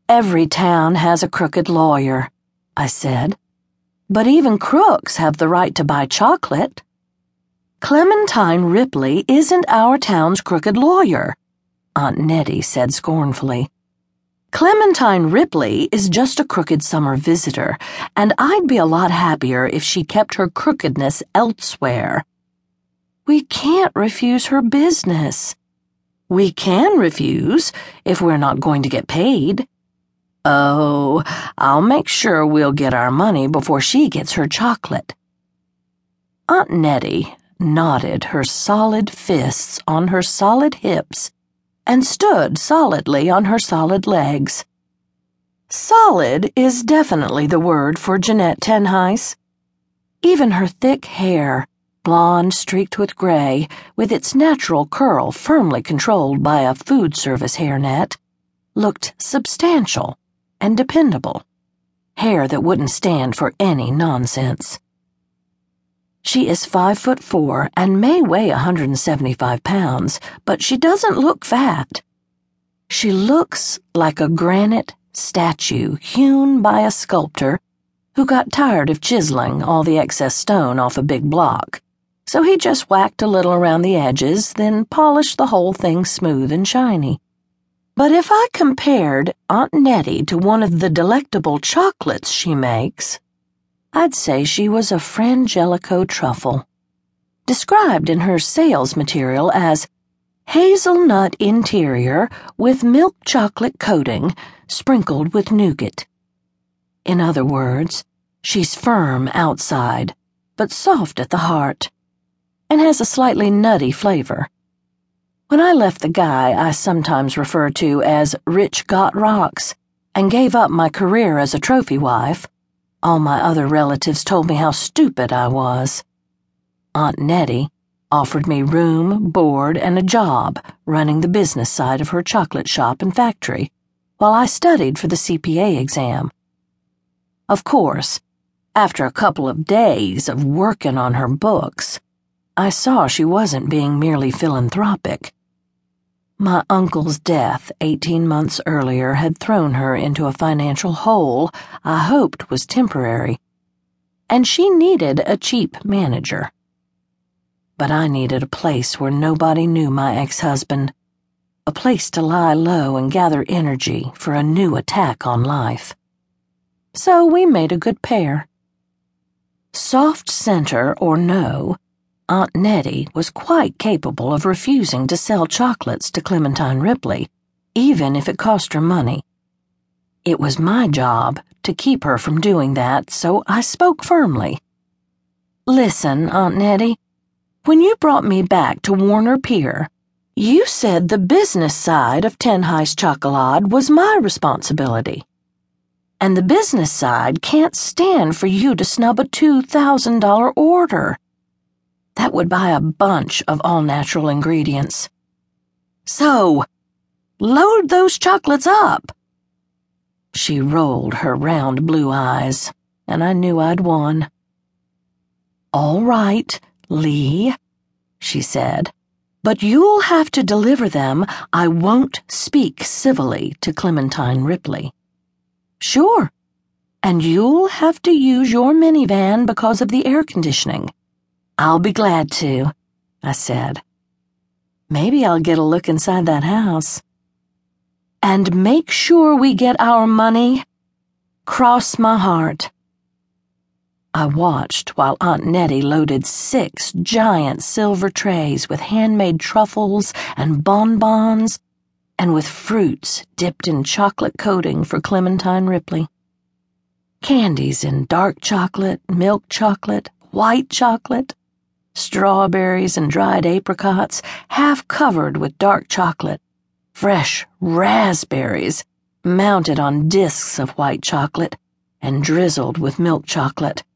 Every town has a crooked lawyer, I said. But even crooks have the right to buy chocolate. Clementine Ripley isn't our town's crooked lawyer, Aunt Nettie said scornfully. Clementine Ripley is just a crooked summer visitor, and I'd be a lot happier if she kept her crookedness elsewhere. We can't refuse her business. We can refuse if we're not going to get paid. Oh, I'll make sure we'll get our money before she gets her chocolate. Aunt Nettie nodded her solid fists on her solid hips and stood solidly on her solid legs. Solid is definitely the word for Jeanette Tenheis. Even her thick hair, blonde streaked with gray, with its natural curl firmly controlled by a food service hairnet, looked substantial and dependable, hair that wouldn't stand for any nonsense. She is 5'4" and may weigh 175 pounds, but she doesn't look fat. She looks like a granite statue hewn by a sculptor who got tired of chiseling all the excess stone off a big block, so he just whacked a little around the edges, then polished the whole thing smooth and shiny. But if I compared Aunt Nettie to one of the delectable chocolates she makes, I'd say she was a Frangelico truffle, described in her sales material as hazelnut interior with milk chocolate coating sprinkled with nougat. In other words, she's firm outside, but soft at the heart, and has a slightly nutty flavor. When I left the guy I sometimes refer to as Rich Got Rocks and gave up my career as a trophy wife, all my other relatives told me how stupid I was. Aunt Nettie offered me room, board, and a job running the business side of her chocolate shop and factory while I studied for the CPA exam. Of course, after a couple of days of working on her books, I saw she wasn't being merely philanthropic. My uncle's death 18 months earlier had thrown her into a financial hole I hoped was temporary, and she needed a cheap manager. But I needed a place where nobody knew my ex-husband, a place to lie low and gather energy for a new attack on life. So we made a good pair. Soft center or no, Aunt Nettie was quite capable of refusing to sell chocolates to Clementine Ripley, even if it cost her money. It was my job to keep her from doing that, so I spoke firmly. Listen, Aunt Nettie, when you brought me back to Warner Pier, you said the business side of Tenheis Chocolade was my responsibility. And the business side can't stand for you to snub a $2,000 order. That would buy a bunch of all-natural ingredients. So, load those chocolates up. She rolled her round blue eyes, and I knew I'd won. All right, Lee, she said, but you'll have to deliver them. I won't speak civilly to Clementine Ripley. Sure, and you'll have to use your minivan because of the air conditioning. I'll be glad to, I said. Maybe I'll get a look inside that house. And make sure we get our money. Cross my heart. I watched while Aunt Nettie loaded 6 giant silver trays with handmade truffles and bonbons, and with fruits dipped in chocolate coating for Clementine Ripley. Candies in dark chocolate, milk chocolate, white chocolate, strawberries and dried apricots, half covered with dark chocolate, fresh raspberries mounted on discs of white chocolate and drizzled with milk chocolate.